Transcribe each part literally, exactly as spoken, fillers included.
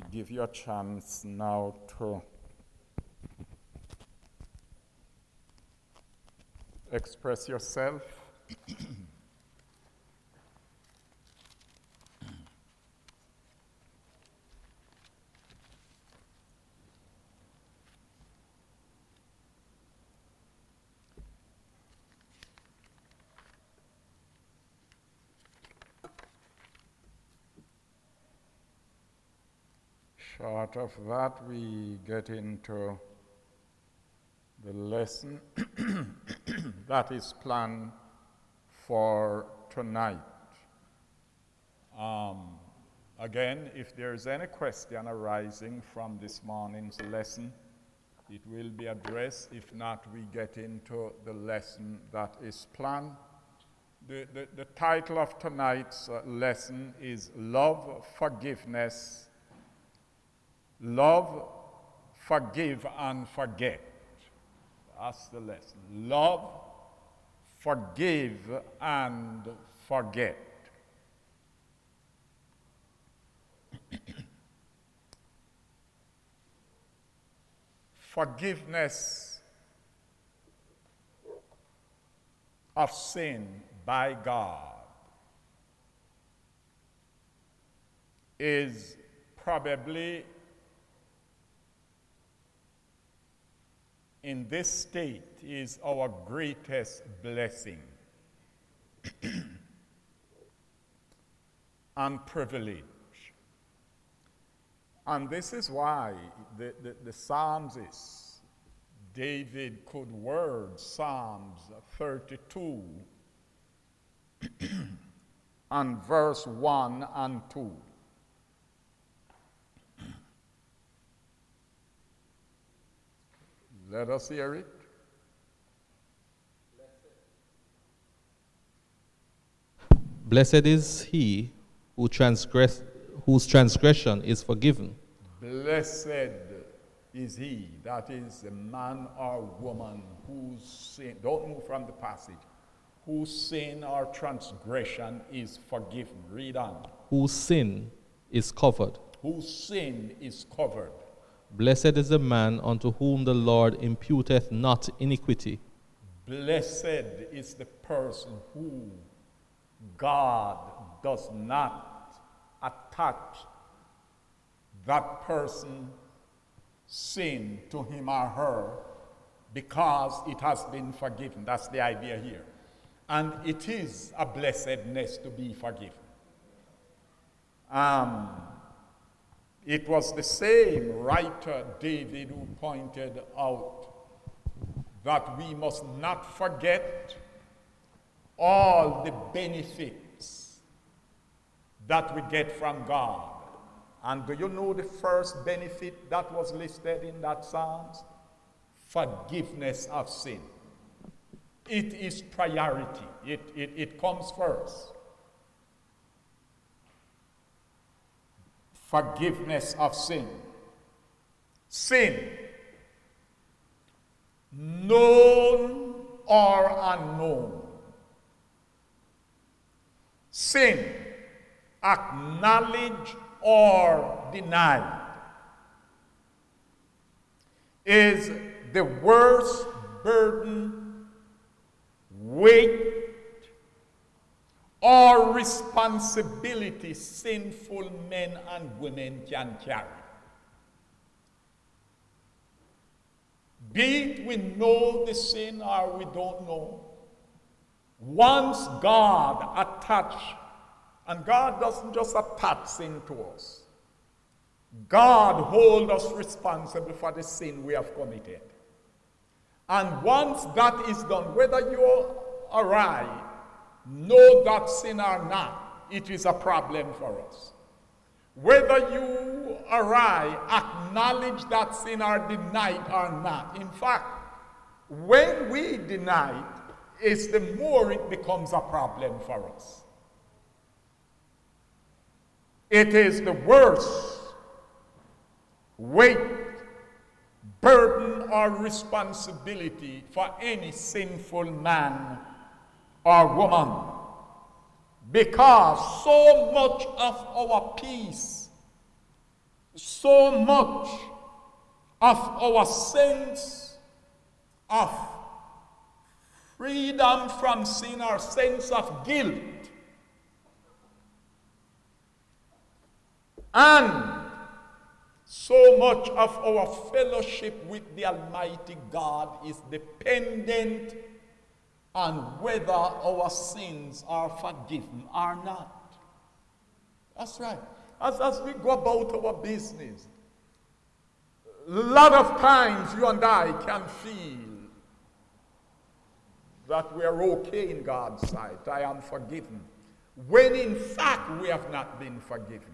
give you a chance now to express yourself. Short of that, we get into the lesson that is planned for tonight. Um, again, if there is any question arising from this morning's lesson, it will be addressed. If not, we get into the lesson that is planned. The, the, the title of tonight's uh, lesson is Love, Forgiveness, Love, Forgive, and Forget. That's the lesson. Love, forgive, and forget. Forgiveness of sin by God is probably in this state is our greatest blessing and privilege. And this is why the, the, the Psalmist, David, could word Psalms thirty-two and verse one and two. Let us hear it. Blessed is he who transgress, whose transgression is forgiven. Blessed is he, that is a man or woman whose sin, don't move from the passage, whose sin or transgression is forgiven. Read on. Whose sin is covered. Whose sin is covered. Blessed is the man unto whom the Lord imputeth not iniquity. Blessed is the person who God does not attach that person sin to him or her because it has been forgiven. That's the idea here. And it is a blessedness to be forgiven. Um, It was the same writer, David, who pointed out that we must not forget all the benefits that we get from God. And do you know the first benefit that was listed in that Psalms? Forgiveness of sin. It is priority. It, it, it comes first. Forgiveness of sin. Sin, known or unknown. Sin, acknowledged or denied, is the worst burden, weight, or responsibility sinful men and women can carry. Be it we know the sin or we don't know, once God attached, and God doesn't just attach sin to us, God holds us responsible for the sin we have committed. And once that is done, whether you or I know that sin or not, it is a problem for us. Whether you or I acknowledge that sin or deny it or not. In fact, when we deny it, is the more it becomes a problem for us. It is the worst weight, burden, or responsibility for any sinful man or woman, because so much of our peace, so much of our sense of freedom from sin, our sense of guilt, and so much of our fellowship with the Almighty God is dependent on whether our sins are forgiven or not. That's right. As, as we go about our business, a lot of times you and I can feel that we are okay in God's sight. I am forgiven. When in fact we have not been forgiven.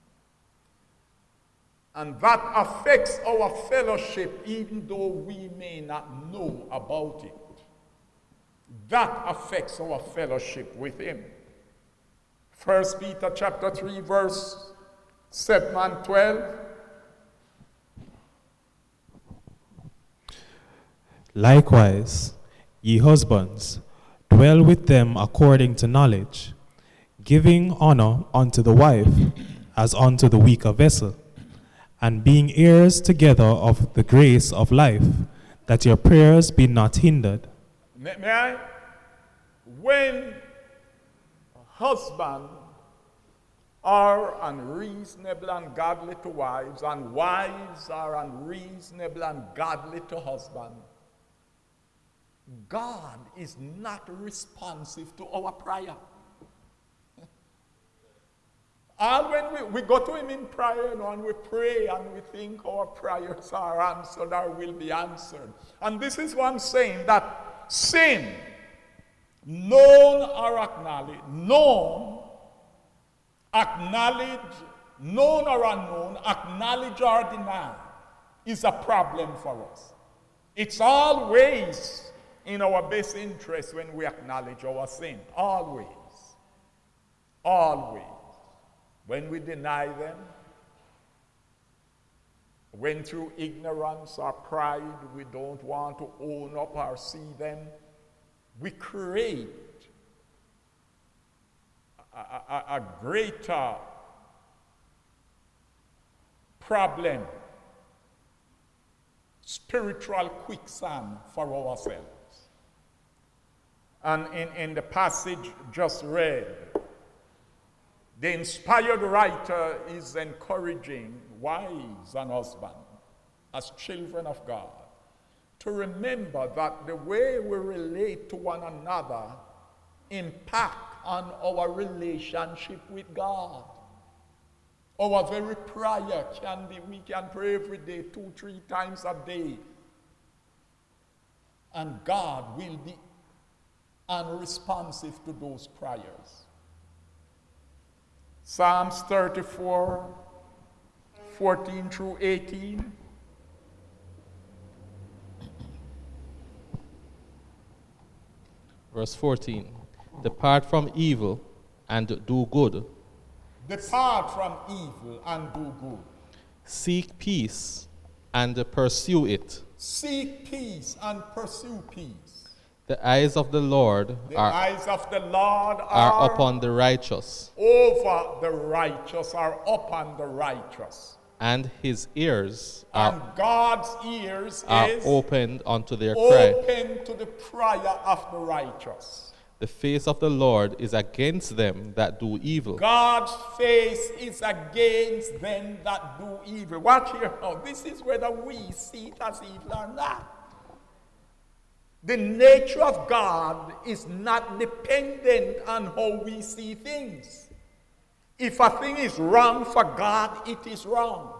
And that affects our fellowship even though we may not know about it. That affects our fellowship with Him. First Peter chapter three, verse seven and twelve. Likewise, ye husbands, dwell with them according to knowledge, giving honor unto the wife as unto the weaker vessel, and being heirs together of the grace of life, that your prayers be not hindered. May, may I? When husbands are unreasonable and godly to wives, and wives are unreasonable and godly to husbands, God is not responsive to our prayer. And when we, we go to Him in prayer, you know, and we pray and we think our prayers are answered or will be answered. And this is what I'm saying, that sin, known or acknowledged, known, acknowledged, known or unknown, acknowledged or denied, is a problem for us. It's always in our best interest when we acknowledge our sin. Always. Always. When we deny them, when through ignorance or pride we don't want to own up or see them, we create a, a, a greater problem, spiritual quicksand for ourselves. And in, in the passage just read, the inspired writer is encouraging wives and husbands as children of God to remember that the way we relate to one another impact on our relationship with God. Our very prayer can be, we can pray every day, two, three times a day, and God will be unresponsive to those prayers. Psalms thirty-four, fourteen through eighteen. Verse fourteen. Depart from evil and do good. Depart from evil and do good. Seek peace and pursue it. Seek peace and pursue peace. The eyes of the Lord The are, eyes of the Lord are, are upon the righteous, over the righteous, are upon the righteous. and his ears And are, God's ears are is opened unto their cry. open to the prayer of the righteous. The face of the Lord is against them that do evil, God's face is against them that do evil. Watch here now. This is whether we see it as evil or not. The nature of God is not dependent on how we see things. If a thing is wrong for God, it is wrong.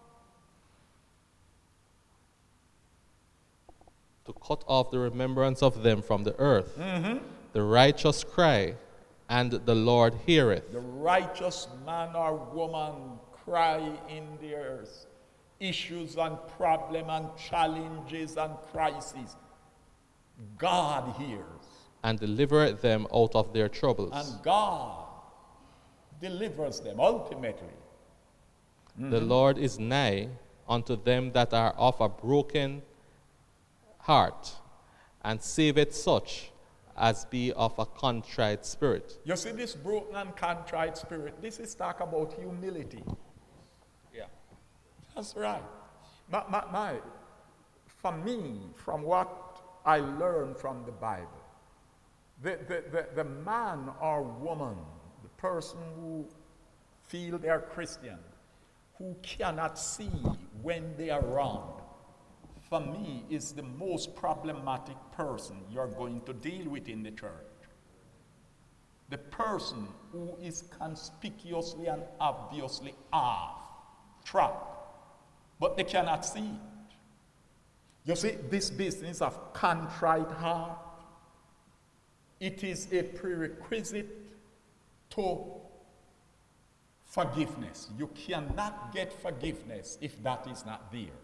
to cut off the remembrance of them from the earth. Mm-hmm. The righteous cry, and the Lord heareth. The righteous man or woman cry in the earth. Issues and problems and challenges and crises. God hears. And delivereth them out of their troubles. And God delivers them ultimately. Mm-hmm. The Lord is nigh unto them that are of a broken heart, and saveth such as be of a contrite spirit. You see this broken and contrite spirit, this is talk about humility. Yeah. That's right. My, my, my, for me, from what I learned from the Bible, the, the, the, the man or woman, the person who feel they're Christian, who cannot see when they are wrong, for me, is the most problematic person you're going to deal with in the church. The person who is conspicuously and obviously off track, but they cannot see it. You see, this business of contrite heart, it is a prerequisite to forgiveness. You cannot get forgiveness if that is not there.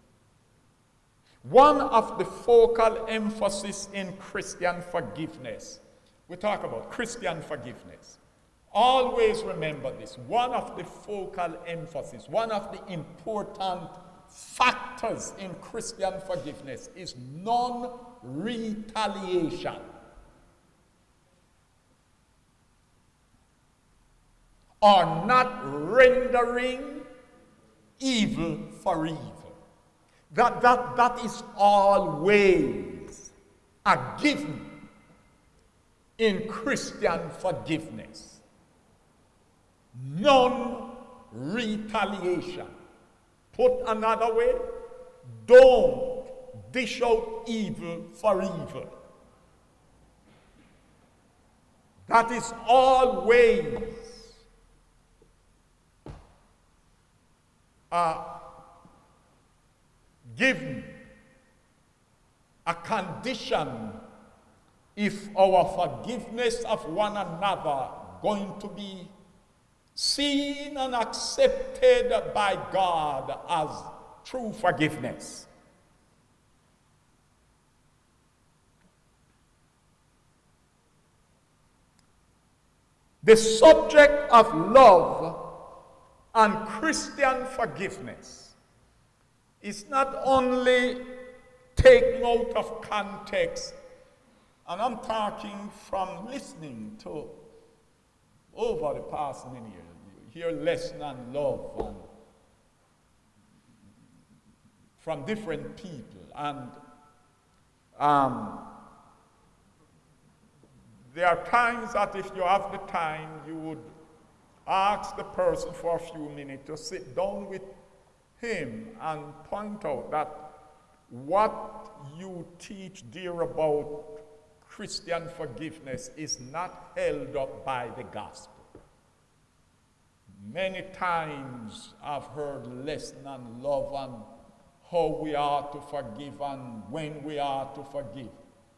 One of the focal emphasis in Christian forgiveness, we talk about Christian forgiveness. Always remember this. One of the focal emphasis, one of the important factors in Christian forgiveness is non-retaliation. Or not rendering evil for evil. That, that, that is always a given in Christian forgiveness. Non-retaliation. Put another way, don't dish out evil for evil. That is always a given, a condition if our forgiveness of one another going to be seen and accepted by God as true forgiveness. The subject of love and Christian forgiveness is not only taken out of context, and I'm talking from listening to over the past many years. You hear lesson on love and from different people, and um, there are times that if you have the time, you would ask the person for a few minutes to sit down with him and point out that what you teach dear about Christian forgiveness is not held up by the gospel. Many times I've heard lesson on love and how we are to forgive and when we are to forgive.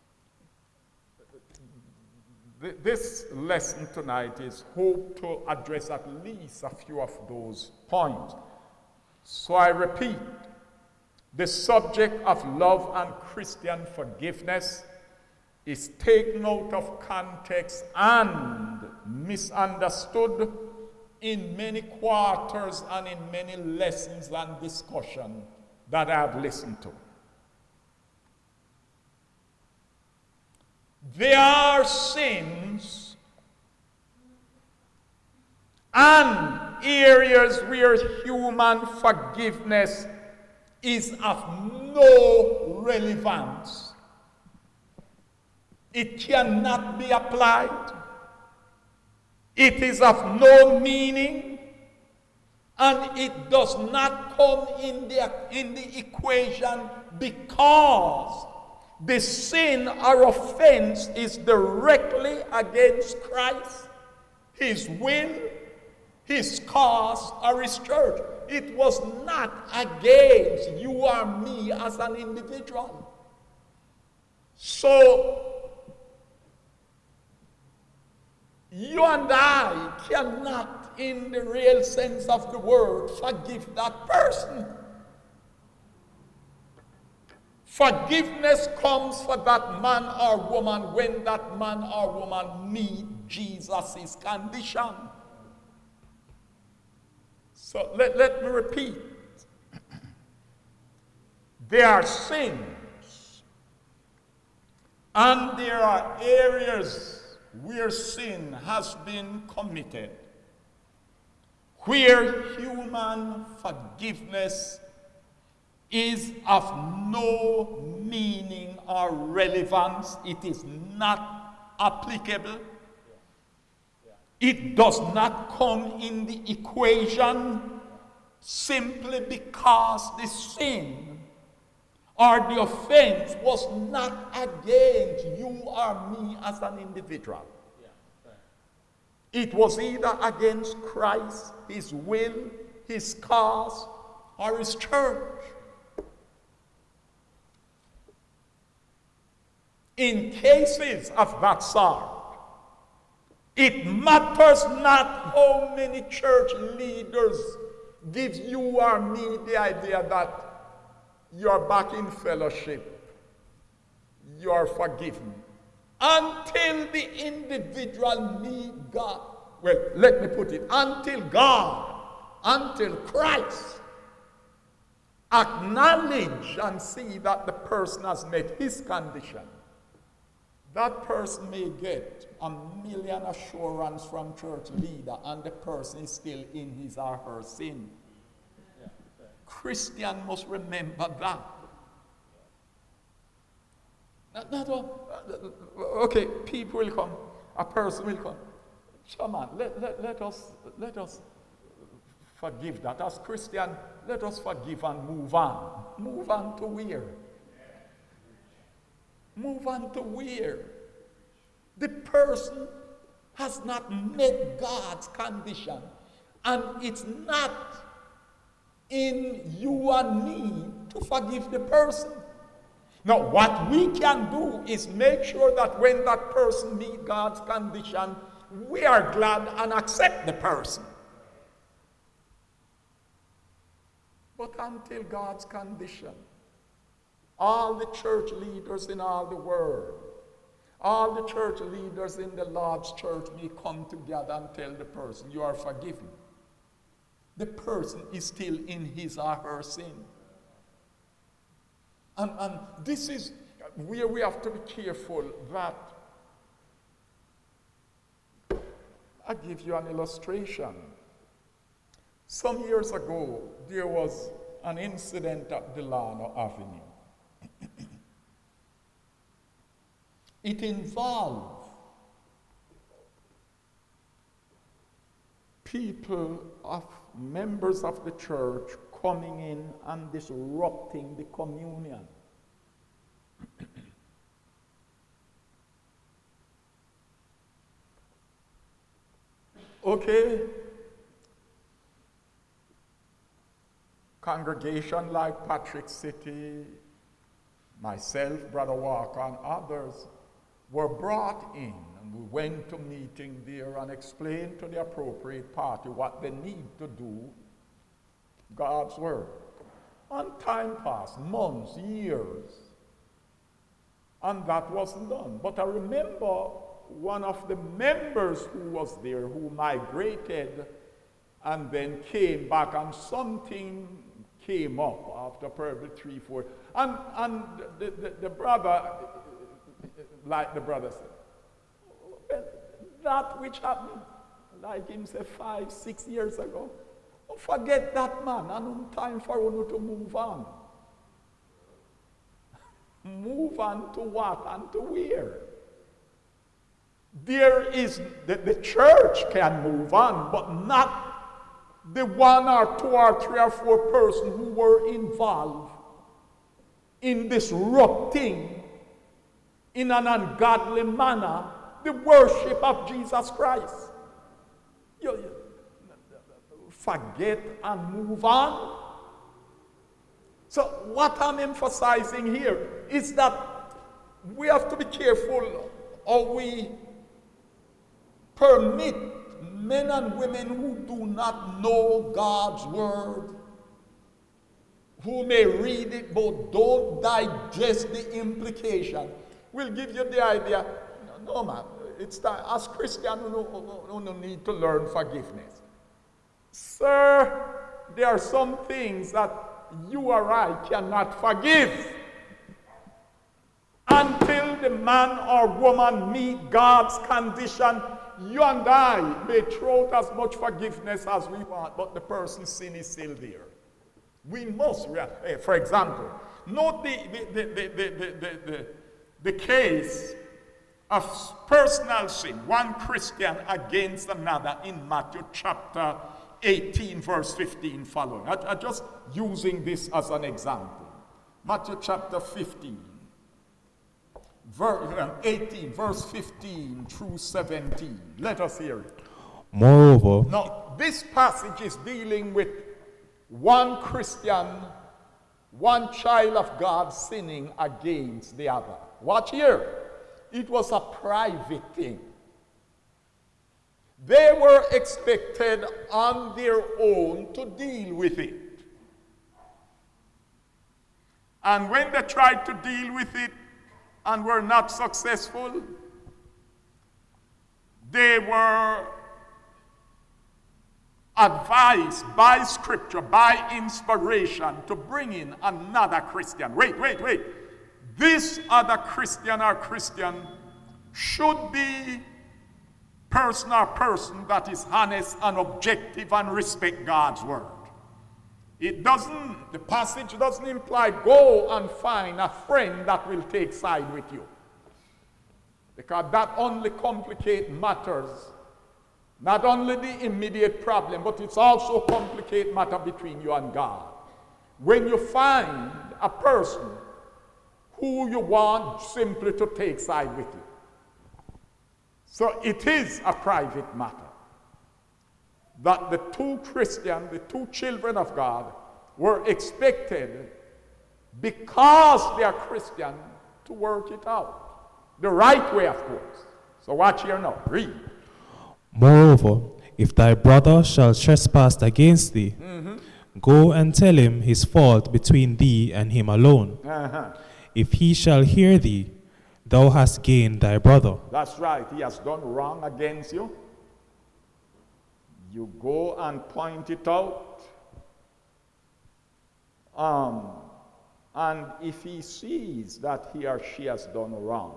This lesson tonight is hope to address at least a few of those points. So I repeat, the subject of love and Christian forgiveness is taken out of context and misunderstood in many quarters and in many lessons and discussion that I have listened to. There are sins and areas where human forgiveness is of no relevance. It cannot be applied. It is of no meaning, and it does not come in the, in the equation because the sin or offense is directly against Christ, his will, his cause, or his church. It was not against you or me as an individual. So, you and I cannot, in the real sense of the word, forgive that person. Forgiveness comes for that man or woman when that man or woman meet Jesus' condition. So let, let me repeat. There are sins, and there are areas where sin has been committed, where human forgiveness is of no meaning or relevance. It is not applicable. It does not come in the equation simply because the sin or the offense was not against you or me as an individual. It was either against Christ, his will, his cause, or his church. In cases of that sort, it matters not how many church leaders give you or me the idea that you're back in fellowship, you're forgiven, until the individual need God. Well, let me put it, until God, until Christ acknowledge and see that the person has met his condition. That person may get a million assurance from church leader and the person is still in his or her sin. Yeah, right. Christian must remember that. Not, not all, okay, people will come, a person will come. Come on, let, let, let, us, let us forgive that. As Christian, let us forgive and move on. Move on to where? Move on to where? The person has not met God's condition, and it's not in you and me to forgive the person. Now, what we can do is make sure that when that person meets God's condition, we are glad and accept the person. But until God's condition, all the church leaders in all the world, all the church leaders in the Lord's church may come together and tell the person, you are forgiven. The person is still in his or her sin. And, and this is where we have to be careful that, I'll give you an illustration. Some years ago, there was an incident at Delano Avenue. It involved people of members of the church coming in and disrupting the communion. Okay, congregation like Patrick City, myself, Brother Walker, and others were brought in, and we went to meeting there and explained to the appropriate party what they need to do, God's word. And time passed, months, years, and that wasn't done. But I remember one of the members who was there, who migrated and then came back, and something came up after probably three, four, and, and the, the, the brother, like the brother said, well, that which happened, like him say five, six years ago, forget that man, and time for you to move on. Move on to what and to where? There is, the, the church can move on, but not the one or two or three or four persons who were involved in disrupting in an ungodly manner the worship of Jesus Christ. You, you, forget and move on. So what I'm emphasizing here is that we have to be careful how we permit men and women who do not know God's word, who may read it but don't digest the implication. We'll give you the idea, no, no man, it's time, as Christians, we no need to learn forgiveness. Sir, there are some things that you or I cannot forgive until the man or woman meet God's condition. you and I may throw out as much forgiveness as we want, but the person's sin is still there. We must react. Hey, for example, note the, the, the, the, the, the, the, the case of personal sin, one Christian against another in Matthew chapter eighteen, verse fifteen following. I, I'm just using this as an example. Matthew chapter fifteen, verse eighteen, verse fifteen through seventeen. Let us hear it. Moreover, Now, this passage is dealing with one Christian, one child of God sinning against the other. Watch here. It was a private thing. They were expected on their own to deal with it. And when they tried to deal with it and were not successful, they were advised by scripture, by inspiration, to bring in another Christian. Wait, wait, wait. This other Christian or Christian should be person or person that is honest and objective and respect God's word. It doesn't, the passage doesn't imply go and find a friend that will take side with you. Because that only complicates matters. Not only the immediate problem, but it's also complicate matter between you and God. When you find a person who you want simply to take side with you. So it is a private matter that the two Christians, the two children of God, were expected, because they are Christian, to work it out. The right way, of course. So watch here now. Read. moreover, if thy brother shall trespass against thee, mm-hmm. go and tell him his fault between thee and him alone. Uh-huh. If he shall hear thee, thou hast gained thy brother. That's right. He has done wrong against you. You go and point it out. Um, and if he sees that he or she has done wrong,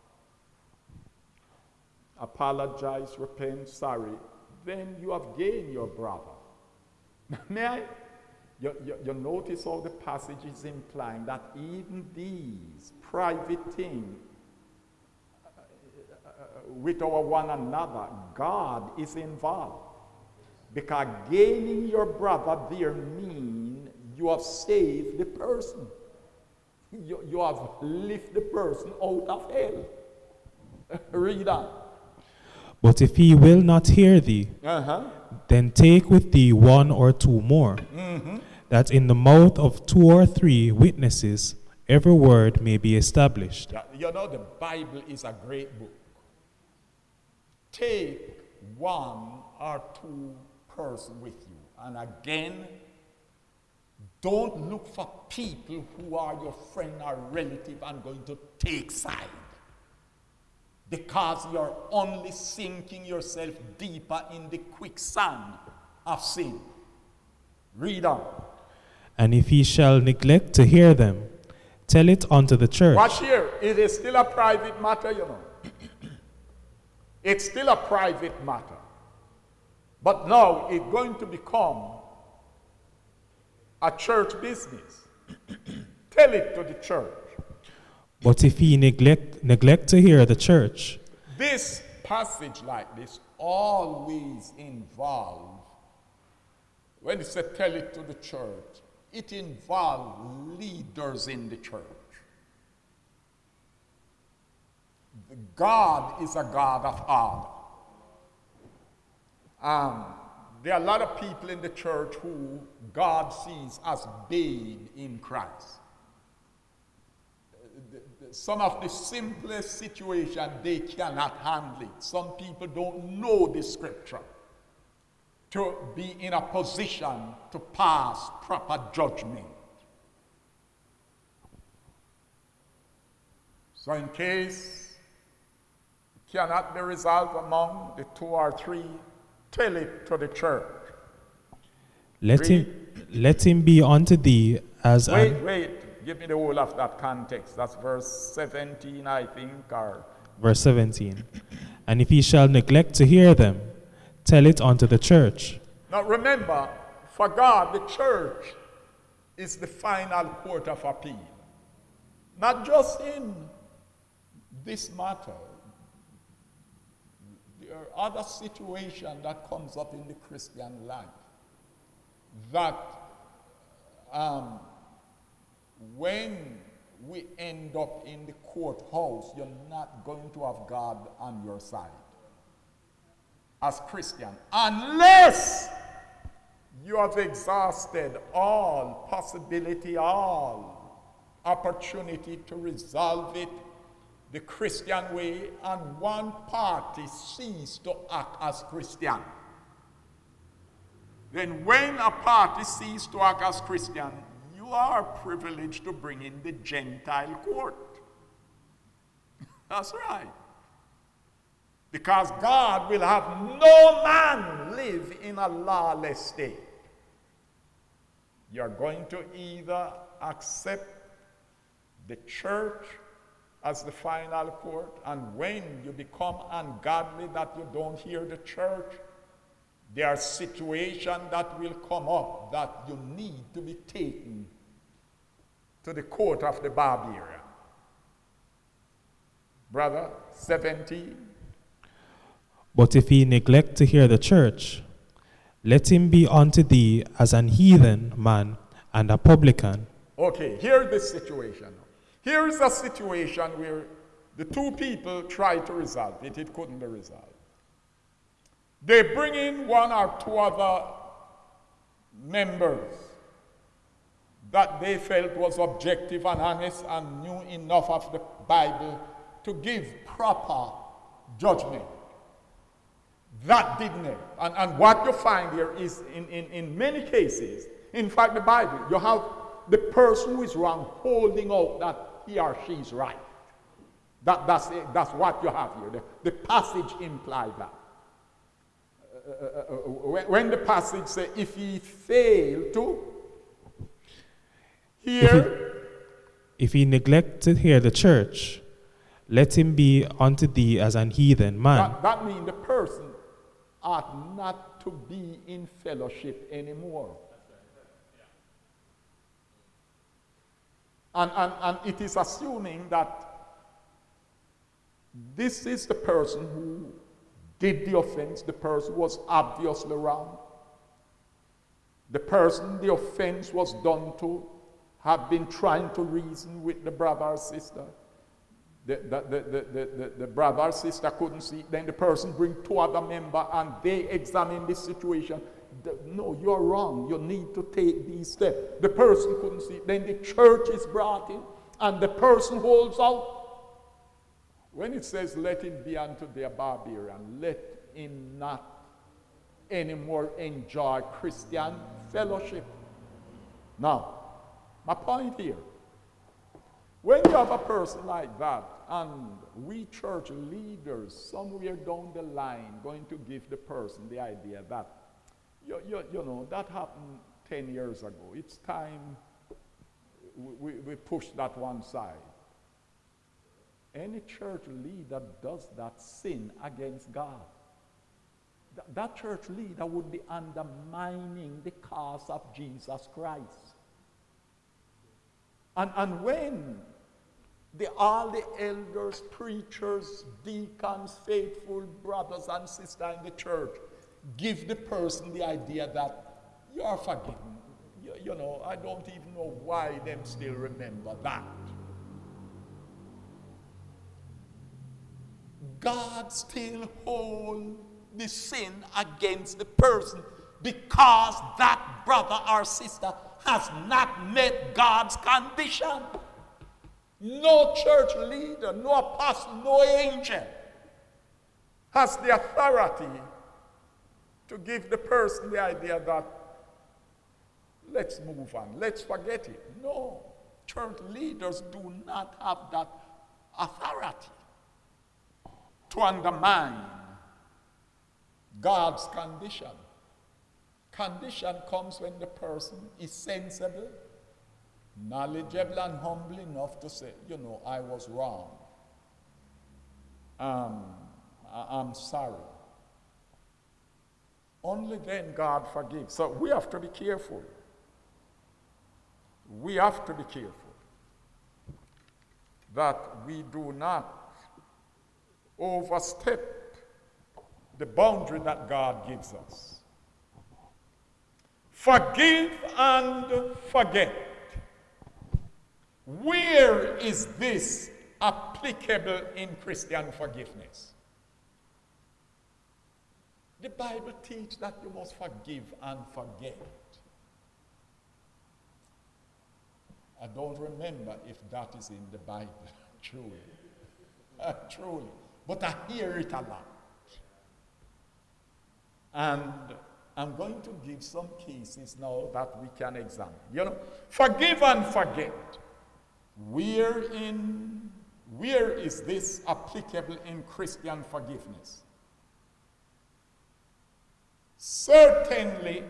apologize, repent, sorry, then you have gained your brother. May I? You, you, you notice how the passage is implying that even these private things uh, uh, with our one another, God is involved. Because gaining your brother there means you have saved the person. You, you have lifted the person out of hell. Read on. But if he will not hear thee, Uh-huh. then take with thee one or two more, Mm-hmm. that in the mouth of two or three witnesses every word may be established. Yeah, you know, the Bible is a great book. Take one or two person with you. And again, don't look for people who are your friend or relative and going to take side. Because you're only sinking yourself deeper in the quicksand of sin. Read on. And if he shall neglect to hear them, tell it unto the church. Watch here. It is still a private matter, you know. It's still a private matter. But now it's going to become a church business. Tell it to the church. But if he neglect, neglect to hear the church, This passage like this always involves, when it said tell it to the church, it involves leaders in the church. God is a God of order. Um, there are a lot of people in the church who God sees as babe in Christ. Some of the simplest situations, they cannot handle it. Some people don't know the scripture to be in a position to pass proper judgment. So in case it cannot be resolved among the two or three, tell it to the church. let him, let him be unto thee as Wait, an... wait. Give me the whole of that context. That's verse seventeen, I think, or... Verse seventeen. And if he shall neglect to hear them, tell it unto the church. Now remember, for God, the church is the final court of appeal. Not just in this matter. There are other situations that comes up in the Christian life that um, when we end up in the courthouse, you're not going to have God on your side as Christian, unless you have exhausted all possibility, all opportunity to resolve it the Christian way, and one party cease to act as Christian. Then when a party ceases to act as Christian, you are privileged to bring in the Gentile court. That's right. Because God will have no man live in a lawless state. You're going to either accept the church as the final court, and when you become ungodly that you don't hear the church, there are situations that will come up that you need to be taken to the court of the barbarian. Brother, seventeen. But if he neglect to hear the church, let him be unto thee as an heathen man and a publican. Okay, here's the situation. Here is a situation where the two people tried to resolve it. It couldn't be resolved. They bring in one or two other members that they felt was objective and honest and knew enough of the Bible to give proper judgment. That didn't help. And, and what you find here is, in, in, in many cases, in fact, the Bible, you have the person who is wrong holding out that he or she is right. That, that's, it, that's what you have here. The, the passage implies that. Uh, uh, uh, when, when the passage says, if he fail to hear. If he, if he neglect to hear the church, let him be unto thee as an heathen man. That, that means the person ought not to be in fellowship anymore. And, and, and it is assuming that this is the person who did the offense, the person was obviously wrong. The person the offense was done to have been trying to reason with the brother or sister. The, the, the, the, the, the brother or sister couldn't see. Then the person bring two other members and they examine the situation. The, no, you're wrong. You need to take these steps. The person couldn't see. Then the church is brought in and the person holds out. When it says, let him be unto their barbarian, let him not anymore enjoy Christian fellowship. Now, my point here, when you have a person like that, and we church leaders somewhere down the line going to give the person the idea that, you, you, you know, that happened ten years ago. It's time we, we push that one side. Any church leader does that sin against God. Th- that church leader would be undermining the cause of Jesus Christ. And, and when the, all the elders, preachers, deacons, faithful brothers and sisters in the church give the person the idea that you are forgiven. You, you know, I don't even know why them still remember that. God still holds the sin against the person because that brother or sister has not met God's condition. No church leader, no apostle, no angel has the authority to give the person the idea that let's move on, let's forget it. No, church leaders do not have that authority to undermine God's condition. Condition comes when the person is sensible, knowledgeable, and humble enough to say, you know, I was wrong. Um, I- I'm sorry. Only then God forgives. So we have to be careful. We have to be careful that we do not overstep the boundary that God gives us. Forgive and forget. Where is this applicable in Christian forgiveness? The Bible teaches that you must forgive and forget. I don't remember if that is in the Bible, truly. Uh, truly. But I hear it a lot. And I'm going to give some cases now that we can examine. You know, forgive and forget. Where in, where is this applicable in Christian forgiveness? Certainly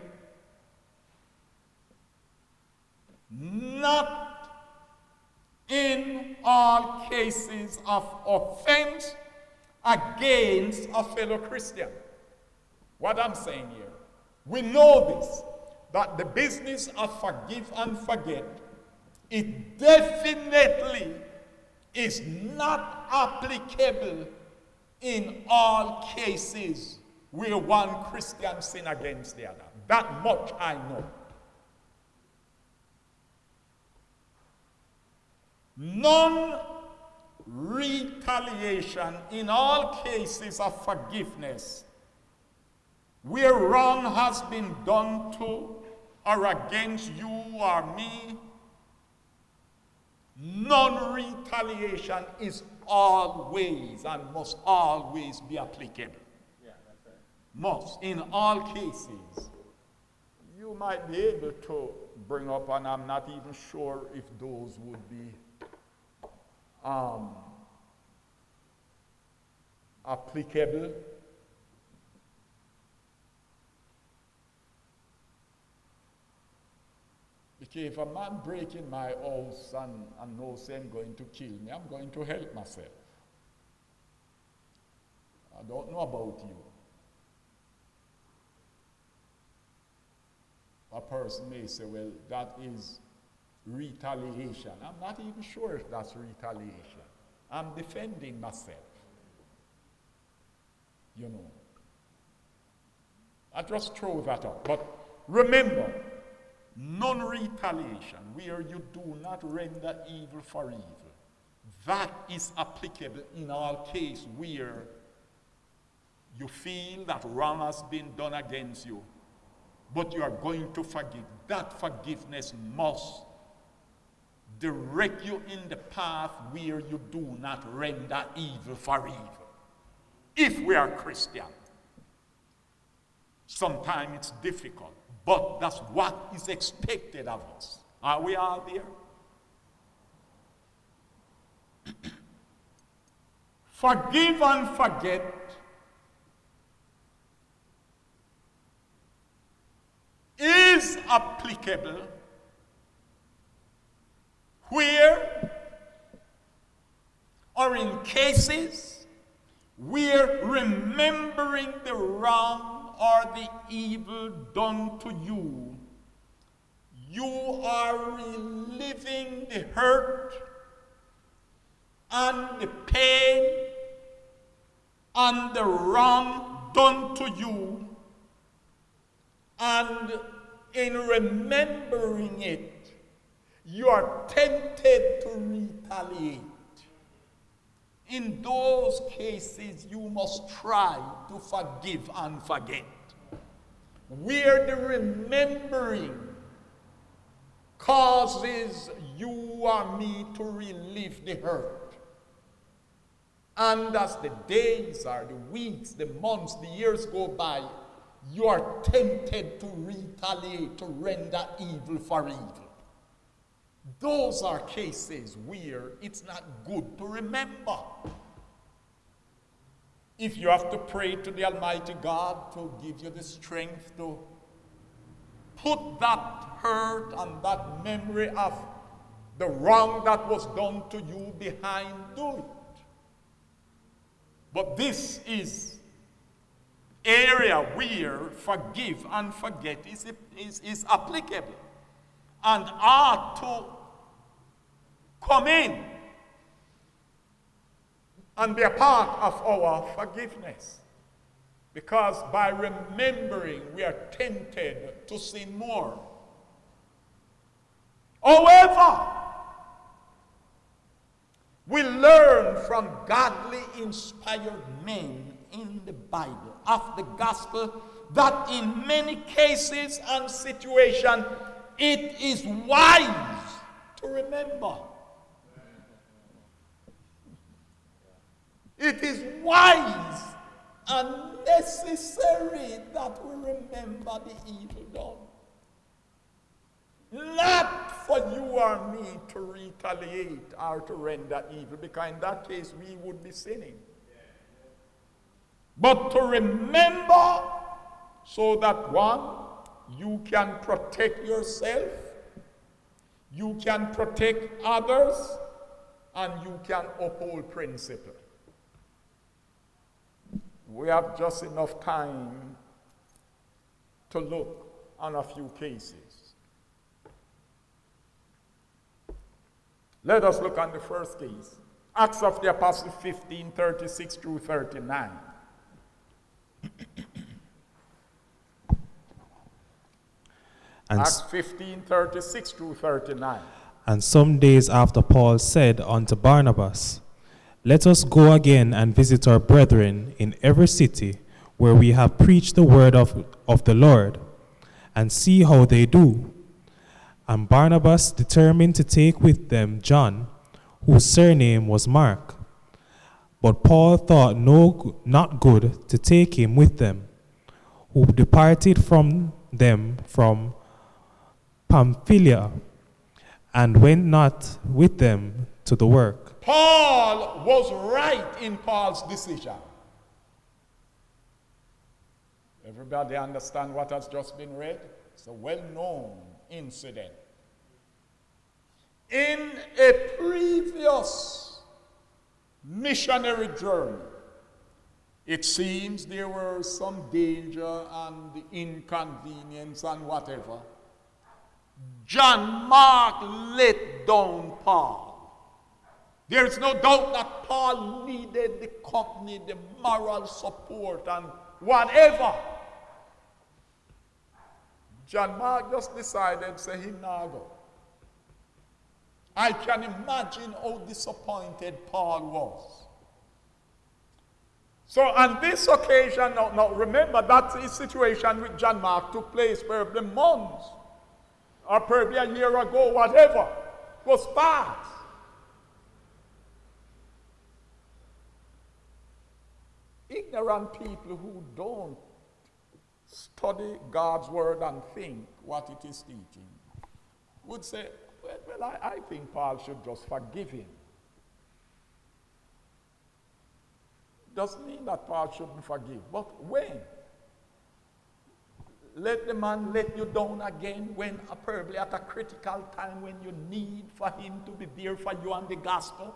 not in all cases of offense against a fellow Christian. What I'm saying here, we know this, that the business of forgive and forget, it definitely is not applicable in all cases where one Christian sin against the other. That much I know. Non-retaliation in all cases of forgiveness where wrong has been done to or against you or me, non-retaliation is always and must always be applicable. Yeah, that's right. Must, in all cases. You might be able to bring up, and I'm not even sure if those would be um, applicable. Because if a man break in my house and, and knows him going to kill me, I'm going to help myself. I don't know about you. A person may say, well, that is retaliation. I'm not even sure if that's retaliation. I'm defending myself. You know. I just throw that out. But remember, non-retaliation, where you do not render evil for evil, that is applicable in all cases where you feel that wrong has been done against you, but you are going to forgive. That forgiveness must direct you in the path where you do not render evil for evil. If we are Christian, sometimes it's difficult, but that's what is expected of us. Are we all there? Forgive and forget is applicable where or in cases where remembering the wrong or the evil done to you, you are reliving the hurt and the pain and the wrong done to you, and in remembering it, you are tempted to retaliate. In those cases, you must try to forgive and forget. Where the remembering causes you or me to relive the hurt. And as the days or the weeks, the months, the years go by, you are tempted to retaliate, to render evil for evil. Those are cases where it's not good to remember. If you have to pray to the Almighty God to give you the strength to put that hurt and that memory of the wrong that was done to you behind, do it. But this is area where forgive and forget is, is, is applicable and ought to come in and be a part of our forgiveness. Because by remembering, we are tempted to sin more. However, we learn from godly inspired men in the Bible of the gospel that in many cases and situations it is wise to remember. It is wise and necessary that we remember the evil done. Not for you or me to retaliate or to render evil, because in that case we would be sinning. But to remember so that one, you can protect yourself, you can protect others, and you can uphold principle. We have just enough time to look on a few cases. Let us look on the first case. Acts of the Apostles fifteen, thirty-six through thirty-nine. And Acts fifteen, thirty-six through thirty-nine. And some days after Paul said unto Barnabas, Let us go again and visit our brethren in every city where we have preached the word of, of the Lord, and see how they do. And Barnabas determined to take with them John, whose surname was Mark. But Paul thought no not good to take him with them, who departed from them from Pamphylia, and went not with them to the work. Paul was right in Paul's decision. Everybody understand what has just been read? It's a well-known incident. In a previous missionary journey, it seems there were some danger and inconvenience and whatever. John Mark let down Paul. There is no doubt that Paul needed the company, the moral support, and whatever. John Mark just decided, say, he now go. I can imagine how disappointed Paul was. So on this occasion, now, now remember that his situation with John Mark took place probably months, or probably a year ago, whatever. It was past. Ignorant people who don't study God's word and think what it is teaching would say, well, well I, I think Paul should just forgive him. Doesn't mean that Paul shouldn't forgive, but when? Let the man let you down again when uh, probably at a critical time when you need for him to be there for you and the gospel.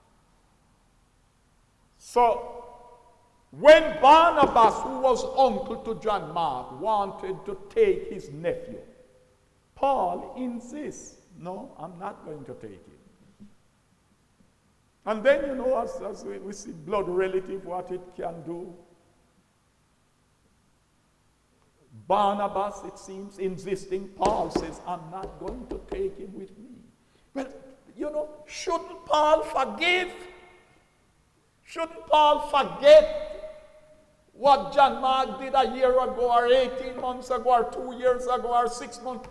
So, when Barnabas, who was uncle to John Mark, wanted to take his nephew, Paul insists, no, I'm not going to take him. And then, you know, as, as we, we see blood relative, what it can do. Barnabas, it seems, insisting, Paul says, I'm not going to take him with me. Well, you know, shouldn't Paul forgive? Shouldn't Paul forget what John Mark did a year ago, or eighteen months ago, or two years ago, or six months?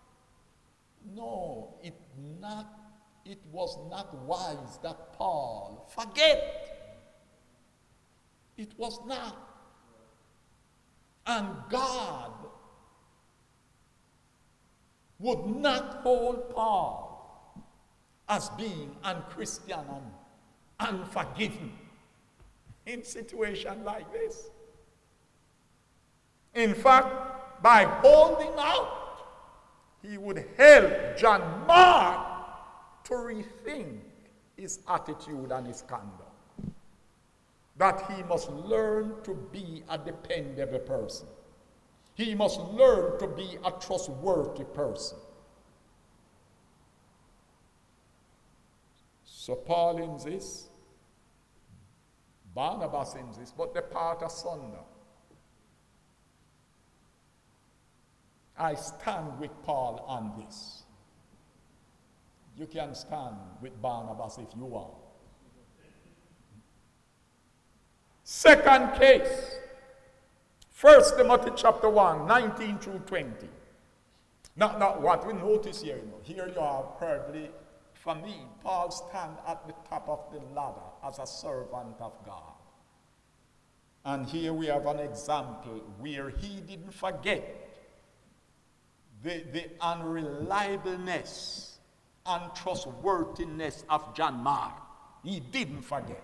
No, it not. It was not wise that Paul forget. It was not. And God would not hold Paul as being unchristian and unforgiving in situation like this. In fact, by holding out, he would help John Mark to rethink his attitude and his conduct. that he must learn to be a dependable person. He must learn to be a trustworthy person. So Paul insists, Barnabas insists, but the part asunder. I stand with Paul on this. You can stand with Barnabas if you want. Second case, First Timothy chapter one, nineteen through twenty. Now, now what we notice here, you know, here you are probably, for me, Paul stands at the top of the ladder as a servant of God. And here we have an example where he didn't forget the, the unreliableness and trustworthiness of John Mark. He didn't forget.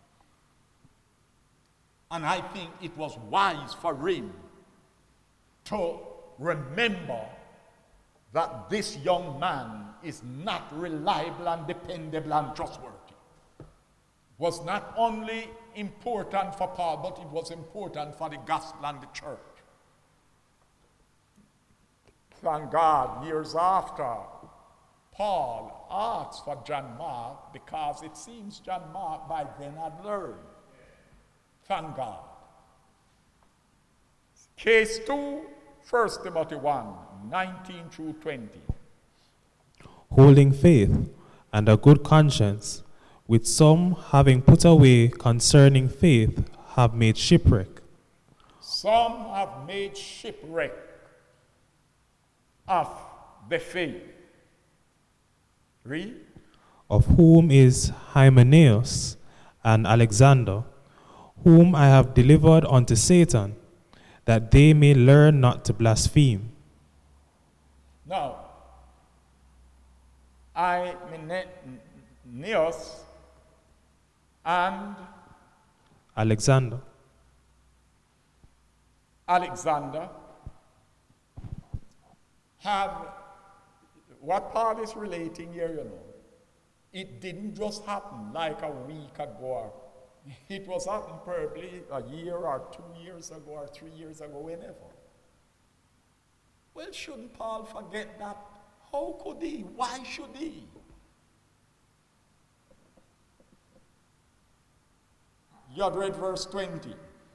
And I think it was wise for him to remember that this young man is not reliable and dependable and trustworthy. Was not only important for Paul, but it was important for the gospel and the church. Thank God, years after, Paul asked for John Mark because it seems John Mark by then had learned. Thank God. Case two, First Timothy one, nineteen through twenty. Holding faith and a good conscience, with some having put away concerning faith, have made shipwreck. Some have made shipwreck of the faith. Read. Of whom is Hymenaeus and Alexander, whom I have delivered unto Satan, that they may learn not to blaspheme. Now, Hymenaeus and Alexander. Alexander have, what Paul is relating here, you know, it didn't just happen like a week ago. It was happened probably a year or two years ago or three years ago, whenever. Well, shouldn't Paul forget that? How could he? Why should he? You had read verse twenty.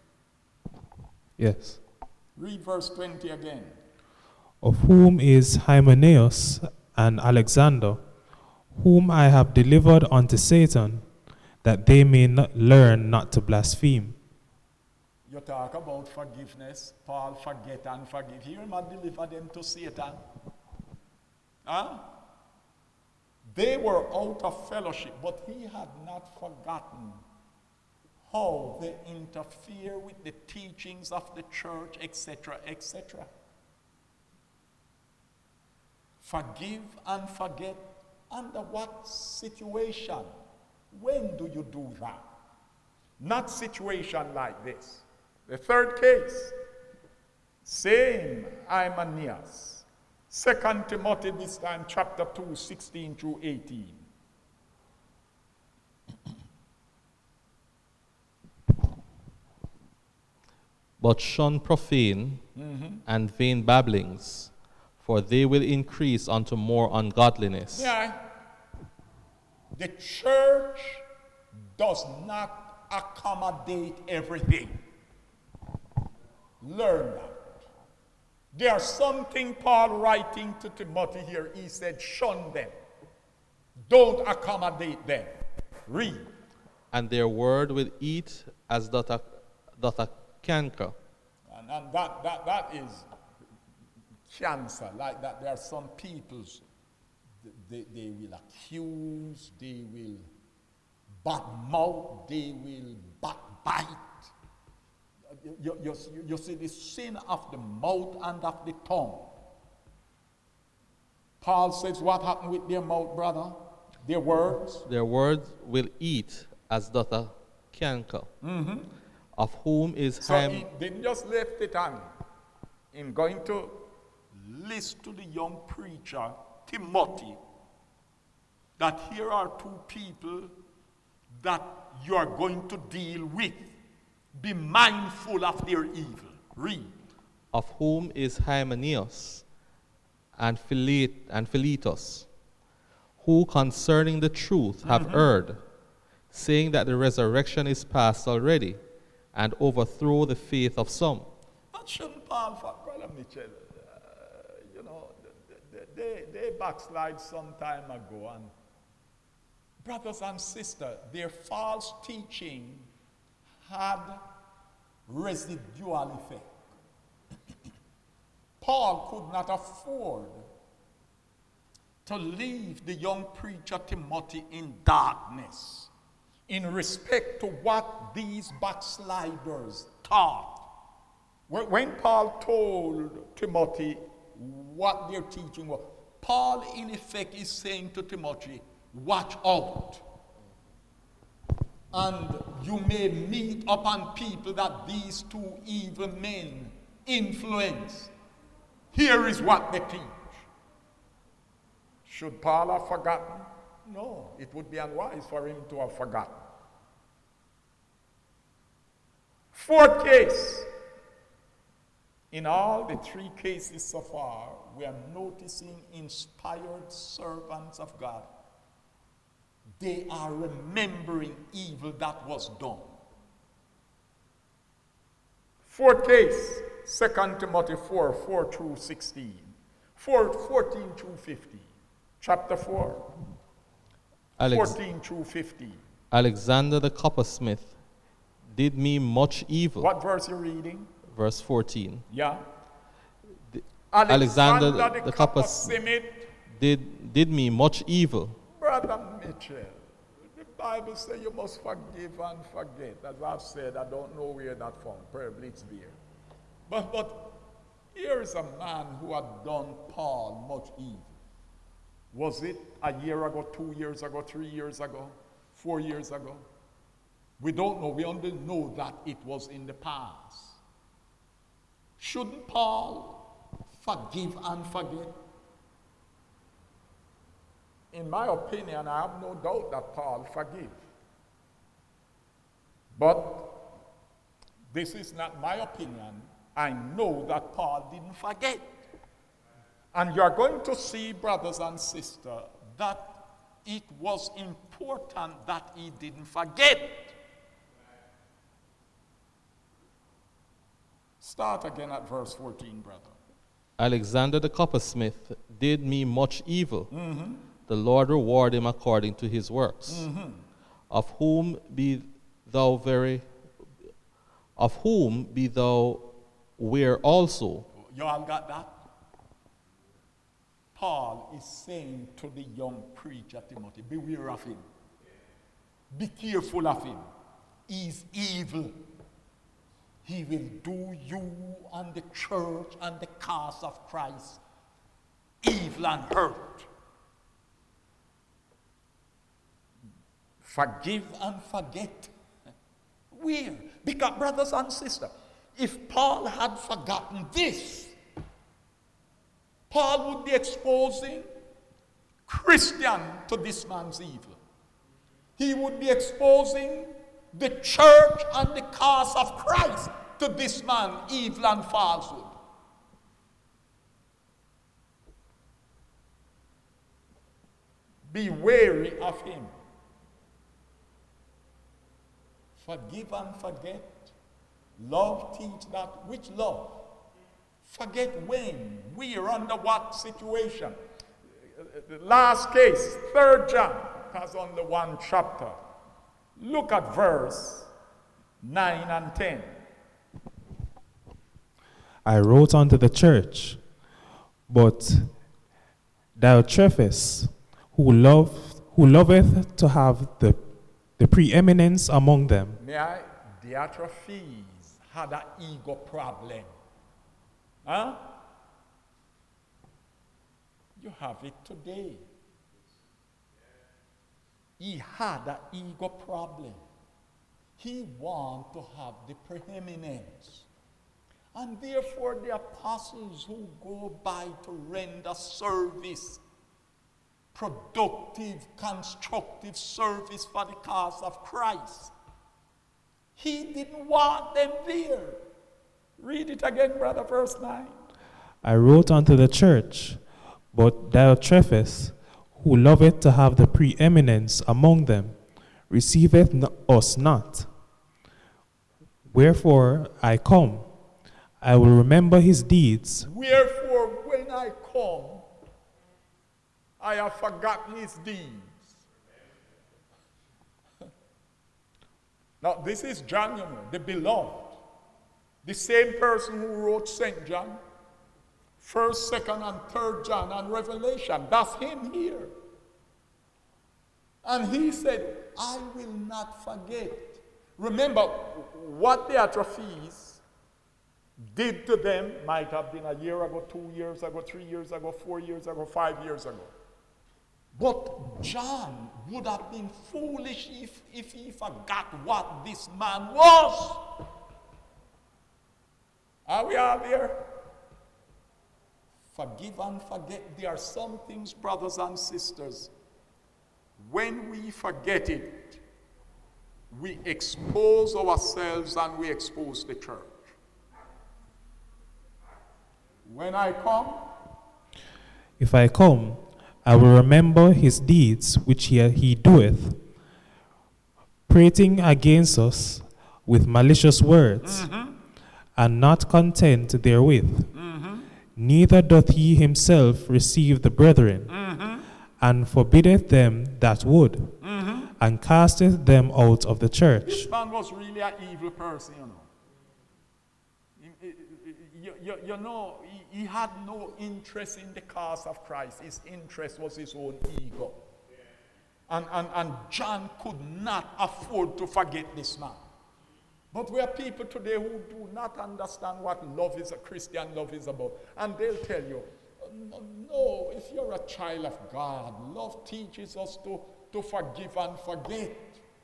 Yes. Read verse twenty again. Of whom is Hymenaeus and Alexander, whom I have delivered unto Satan, that they may not learn not to blaspheme. You talk about forgiveness. Paul forget and forgive. He might deliver them to Satan. Huh? They were out of fellowship, but he had not forgotten how they interfere with the teachings of the church, et cetera, et cetera. Forgive and forget. Under what situation? When do you do that? Not situation like this. The third case, same Hymenaeus. Second Timothy this time, chapter two, sixteen through eighteen. But shun profane Mm-hmm. and vain babblings, for they will increase unto more ungodliness. Yeah. The church does not accommodate everything. Learn that. There's something Paul writing to Timothy here. He said, shun them. Don't accommodate them. Read. And their word will eat as doth a, doth a canker. And, and that, that, that is cancer. Like that, there are some peoples, they, they will accuse, they will badmouth, they will backbite. You, you, you, you see the sin of the mouth and of the tongue. Paul says, what happened with their mouth, brother? Their words? Their words will eat as doth a canker. Mm-hmm. Of whom is So Ham- he didn't just left it on in going to list to the young preacher, Timothy, that here are two people, that you are going to deal with. Be mindful of their evil. Read. Of whom is Hymenaeus and, Philet- and Philetus, who concerning the truth have Mm-hmm. erred, saying that the resurrection is past already, and overthrow the faith of some. But shouldn't Paul, for Brother Mitchell, uh, you know, they, they, they backslide some time ago, and brothers and sisters, their false teaching had residual effect. Paul could not afford to leave the young preacher Timothy in darkness in respect to what these backsliders taught. When when Paul told Timothy what their teaching was, Paul in effect is saying to Timothy, watch out. And you may meet upon people that these two evil men influence. Here is what they teach. Should Paul have forgotten? No, it would be unwise for him to have forgotten. Fourth case. In all the three cases so far, we are noticing inspired servants of God. They are remembering evil that was done. Fourth case, Second Timothy four, four through sixteen. four, fourteen through fifteen. Chapter four, Alex- fourteen through fifteen. Alexander the coppersmith did me much evil. What verse are you reading? Verse fourteen. Yeah. The- Alexander, Alexander the, the coppersmith. Did, did me much evil. Brother Mitchell, the Bible says you must forgive and forget. As I've said, I don't know where that from. Probably it's there. But, but here is a man who had done Paul much evil. Was it a year ago, two years ago, three years ago, four years ago? We don't know. We only know that it was in the past. Shouldn't Paul forgive and forget? In my opinion, I have no doubt that Paul forgive. But this is not my opinion. I know that Paul didn't forget. And you are going to see, brothers and sisters, that it was important that he didn't forget. Start again at verse fourteen, brother. Alexander the coppersmith did me much evil. Mm-hmm. The Lord reward him according to his works. Mm-hmm. Of whom be thou very, of whom be thou ware also. You all got that? Paul is saying to the young preacher Timothy, beware of him. Be careful of him. He's evil. He will do you and the church and the cause of Christ evil and hurt. Forgive and forget. Where? Because, brothers and sisters, if Paul had forgotten this, Paul would be exposing Christian to this man's evil. He would be exposing the church and the cause of Christ to this man, evil and falsehood. Be wary of him. Forgive and forget. Love teach that. Which love? Forget when, where, under what situation. The last case, Third John, has only one chapter. Look at verse nine and ten. I wrote unto the church, but Diotrephes, who loved, who loveth to have the, the preeminence among them. May I? Diotrephes had an ego problem. Huh? You have it today. He had an ego problem. He wanted to have the preeminence. And therefore the apostles who go by to render service productive, constructive service for the cause of Christ. He didn't want them there. Read it again, brother, verse nine. I wrote unto the church, but Diotrephes, who loveth to have the preeminence among them, receiveth n- us not. Wherefore I come, I will remember his deeds. Wherefore, when I come, I have forgotten his deeds. Now, this is John, you know, the beloved. The same person who wrote Saint John, first, second, and third John, and Revelation. That's him here. And he said, I will not forget. Remember, what the atrophies did to them might have been a year ago, two years ago, three years ago, four years ago, five years ago. But John would have been foolish if, if he forgot what this man was. Are we all there? Forgive and forget. There are some things, brothers and sisters, when we forget it, we expose ourselves and we expose the church. When I come, If I come, I will remember his deeds which he, he doeth, prating against us with malicious words, mm-hmm. and not content therewith. Mm-hmm. Neither doth he himself receive the brethren, mm-hmm. and forbiddeth them that would, mm-hmm. and casteth them out of the church. This man was really an evil person, you know. You, you, you know, he, he had no interest in the cause of Christ. His interest was his own ego. And, and, and John could not afford to forget this man. But we are people today who do not understand what love is, a Christian love is about. And they'll tell you, no, if you're a child of God, love teaches us to, to forgive and forget.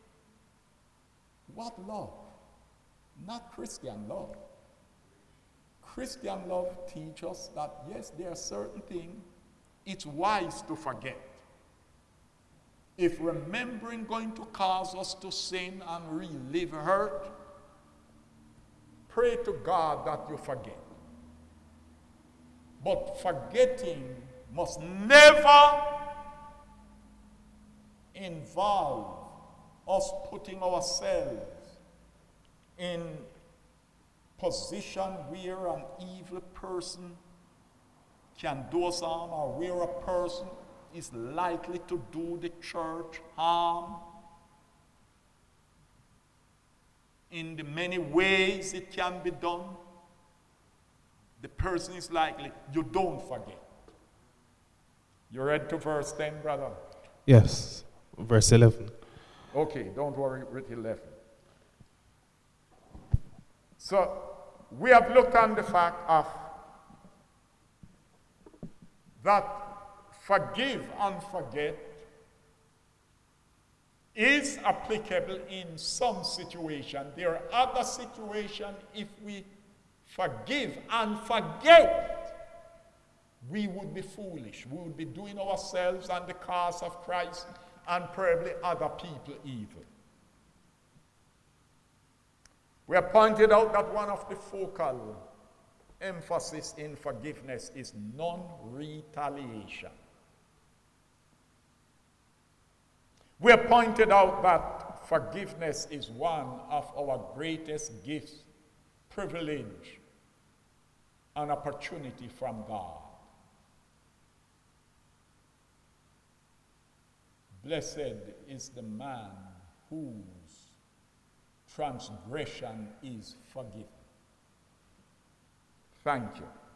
What love? Not Christian love. Christian love teaches us that, yes, there are certain things it's wise to forget. If remembering going to cause us to sin and relive hurt, pray to God that you forget. But forgetting must never involve us putting ourselves in position where an evil person can do us harm, or where a person is likely to do the church harm. In the many ways it can be done, the person is likely, you don't forget. You read to verse ten, brother? Yes, verse eleven. Okay, don't worry with eleven. So, we have looked on the fact of that forgive and forget is applicable in some situation. There are other situations, if we forgive and forget, we would be foolish. We would be doing ourselves and the cause of Christ and probably other people evil. We have pointed out that one of the focal emphasis in forgiveness is non-retaliation. We have pointed out that forgiveness is one of our greatest gifts, privilege, and opportunity from God. Blessed is the man whose transgression is forgiven. Thank you.